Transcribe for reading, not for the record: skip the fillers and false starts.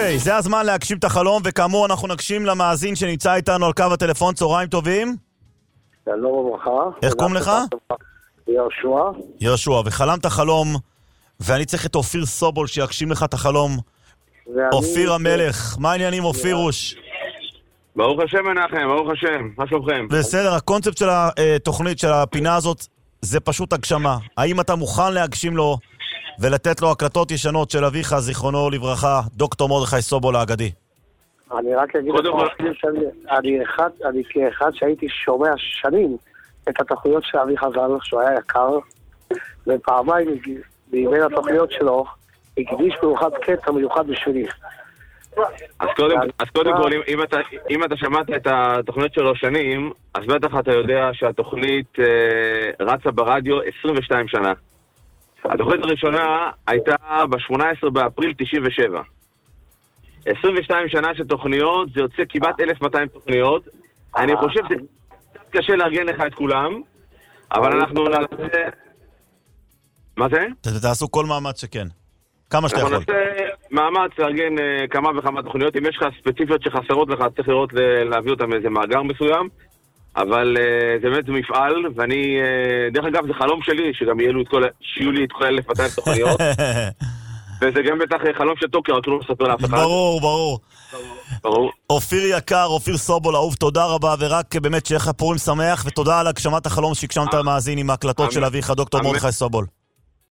אוקיי, זה הזמן להגשים את החלום, וכאמור אנחנו נגשים למאזין שנמצא איתנו על קו הטלפון. צהריים טובים. שלום וברכה. איך קוראים לך? יהושע. יהושע, וחלמת חלום, ואני צריך את אופיר סובול שיגשים לך את החלום. אופיר המלך, מה העניינים אופירוש? ברוך השם מנחם, ברוך השם, מה שלומכם? בסדר, הקונספט של התוכנית, של הפינה הזאת, זה פשוט הגשמה. האם אתה מוכן להגשים לו ולתת לו הקלטות ישנות של אביך, זיכרונו לברכה, דוקטור מרדכי סובול האגדי? אני רק אגיד לך, אני כאחד שהייתי שומע שנים את התוכניות של אבי חזן, שהוא היה יקר, ופעמיים בימי התוכניות שלו הקדיש במיוחד קטע מיוחד בשבילי. אז קודם כל, אם אתה שמעת את התוכנית שלו שנים, אז בטח אתה יודע שהתוכנית רצה ברדיו 22 שנה. התוכנית הראשונה הייתה ב-18 באפריל 97. 22 שנה של תוכניות, זה יוצא כמעט 1200 תוכניות. אני חושב שזה קצת קשה לארגן לך את כולם, אבל אנחנו נעשה... מה זה? תעשו כל מאמץ שכן. כמה שאתה יכול. אנחנו נעשה מאמץ לארגן כמה וכמה תוכניות. אם יש לך ספציפיות שחסרות לך, צריך לראות להביא אותם מאיזה מאגר מסוים. אבל זה באמת מפעל, ואני... דרך אגב, זה חלום שלי, שגם שיהיו לי את כל 1200 תוכניות. וזה גם בטח חלום של טוקר, רק לא מספר לאף אחד. ברור. אופיר יקר, אופיר סובול, אהוב, תודה רבה, ורק באמת שיהיה לך פורים שמח, ותודה על הגשמת החלום שהגשמת המאזין עם ההקלטות של אביך, דוקטור מרדכי סובול.